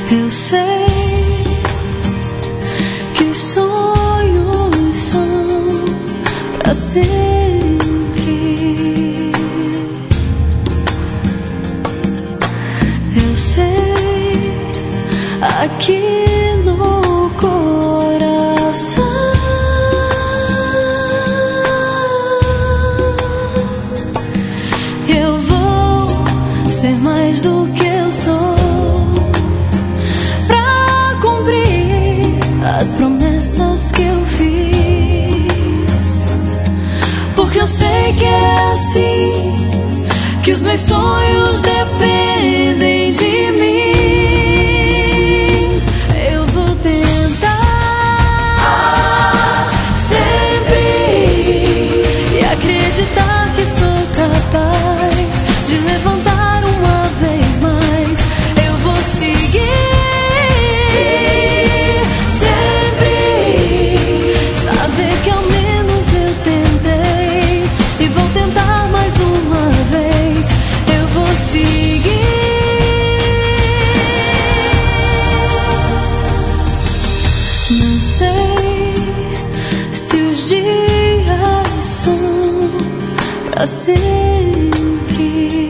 Eu sei que os sonhos são pra sempre. Eu sei aqui no coração eu vou ser mais do que eu sou, pra cumprir as promessas que eu fiz, porque eu sei que é assim que os meus sonhos dependem de mim. Eu vou tentar sempre e acreditar que sou capaz de levantar uma vez mais. Eu vou seguir sempre, saber que ao menos eu tentei e vou tentar mais uma vez. Eu vou seguir. Não sei se os dias são pra sempre.